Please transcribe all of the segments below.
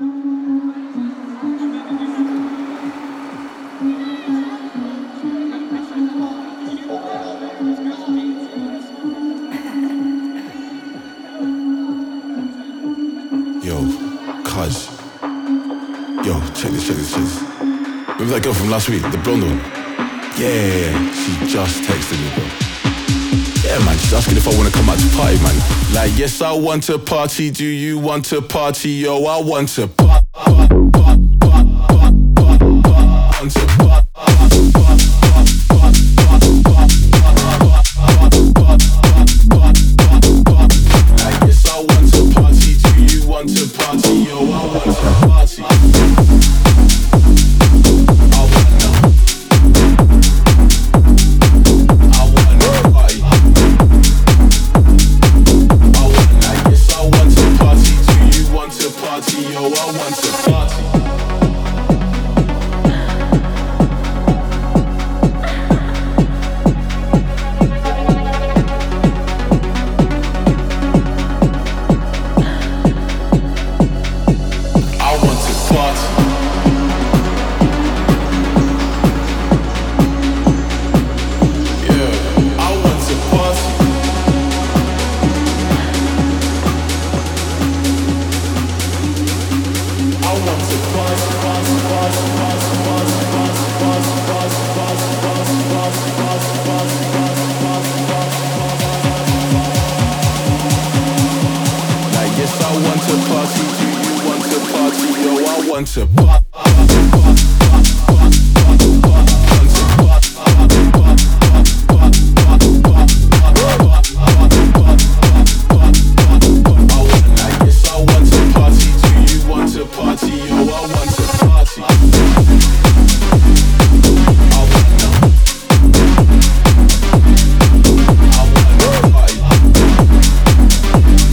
Remember that girl from last week, the blonde one? Yeah, she just texted me, bro. Yeah, man, she's asking if I wanna come out to party, man. Like, yes, I want to party. Do you want to party? Yo, I want to party.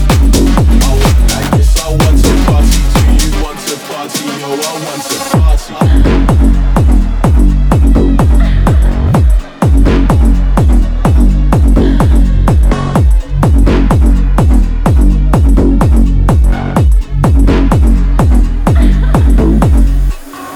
I want to party.